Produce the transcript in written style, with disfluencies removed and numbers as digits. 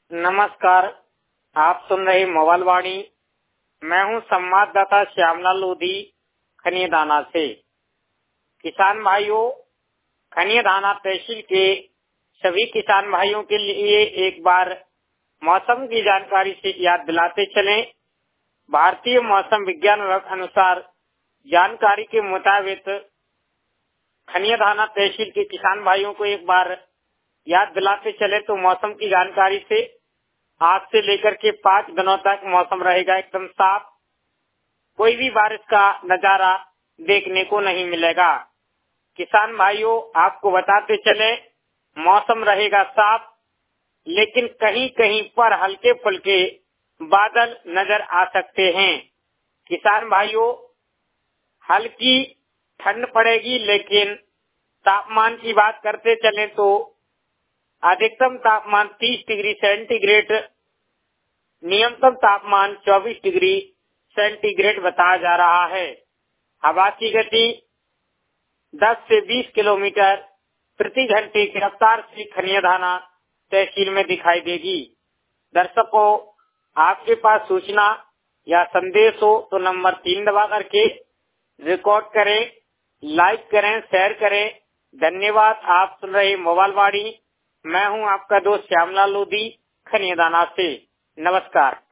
नमस्कार। आप सुन रहे मोबाइल वाणी। मैं हूं संवाददाता श्यामलाल लोधी खनियादाना से। किसान भाइयों, खनियादाना तहसील के सभी किसान भाइयों के लिए एक बार मौसम की जानकारी से याद दिलाते चलें। भारतीय मौसम विज्ञान विभाग अनुसार जानकारी के मुताबिक खनियादाना तहसील के किसान भाइयों को एक बार याद दिलाते चले तो मौसम की जानकारी से आज से लेकर के 5 दिनों तक मौसम रहेगा एकदम साफ। कोई भी बारिश का नजारा देखने को नहीं मिलेगा। किसान भाइयों, आपको बताते चले मौसम रहेगा साफ, लेकिन कहीं कहीं पर हल्के फुल्के बादल नजर आ सकते हैं। किसान भाइयों, हल्की ठंड पड़ेगी, लेकिन तापमान की बात करते चले तो अधिकतम तापमान 30 डिग्री सेंटीग्रेड, न्यूनतम तापमान 24 डिग्री सेंटीग्रेड बताया जा रहा है। हवा की गति 10 से 20 किलोमीटर प्रति घंटे की रफ्तार से खनियादाना तहसील में दिखाई देगी। दर्शकों, आपके पास सूचना या संदेश हो तो नंबर 3 दबा करके रिकॉर्ड करें, लाइक करें, शेयर करें। धन्यवाद। आप सुन रहे मोबाइल वाणी। मैं हूं आपका दोस्त श्यामलाल लोधी खनियादाना से। नमस्कार।